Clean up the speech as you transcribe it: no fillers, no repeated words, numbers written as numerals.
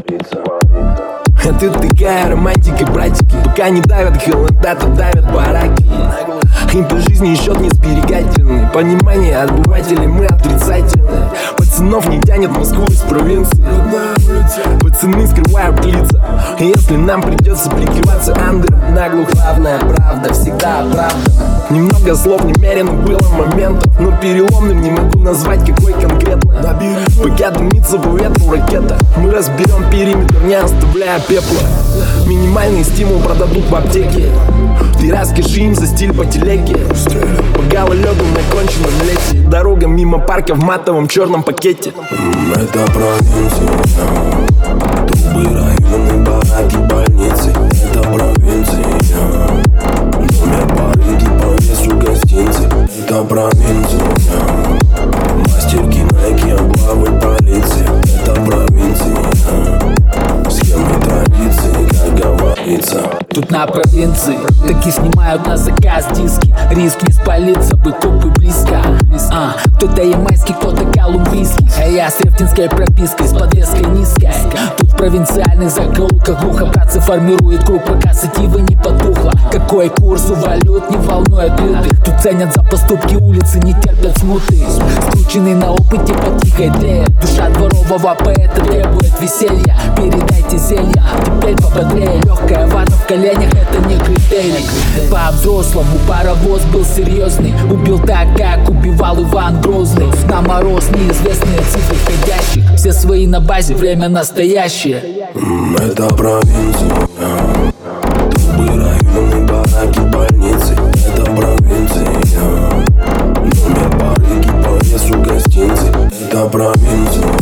А тут такая романтика, братики. Пока не давят холода, то давят бараки. Им по жизни счет не сберегательный. Понимание обывателей мы отрицательные. Пацанов не тянет в Москву из провинции. Пацаны скрывают лица. И если нам придется прикрываться андер, наглухо. Главная правда, всегда правда. Немного слов немерено было моментов, но переломным не могу назвать какой конкретно. Пока дымится по ветру ракета, мы разберем периметр, не оставляя пепла. Минимальный стимул продадут в аптеке. Ты расскажи им за стиль по телеге. По гололеду на конченном лете. Дорога мимо парка в матовом черном пакете. Это провинция. Трубы, районы, бараки, больницы. Это провинция. Номер барыги по весу гостинцы. Это провинция. Мастер кинайки, облавы, полиция. Это провинция. Схемы традиции, как говорится. Тут на провинции таки снимают на заказ диски. Риск не спалиться, бы копы близко. Кто-то ямайский, кто-то колумбийский. А я с рефтинской пропиской, с подвеской низкой. Тут в провинциальных закоулках глухо братцы формирует круг, пока сатива не потухла. Какой курс у валют не волнует лютых. Тут ценят за поступки улицы, не терпят смуты. Скрученный на опыте по тихой тлеет. Душа дворового поэта требует веселья. Передайте зелья, теперь пободрее. Легкая вата в коленях, это не критерий. По-взрослому паровоз был серьезный. Убил так, как убивал Иван Грозный. На мороз неизвестные цифры ходящих. Все свои на базе, время настоящее. Это провинция. Трубы, районы, бараки, больницы. Это провинция. Номер барыги по весу гостинцы. Это провинция.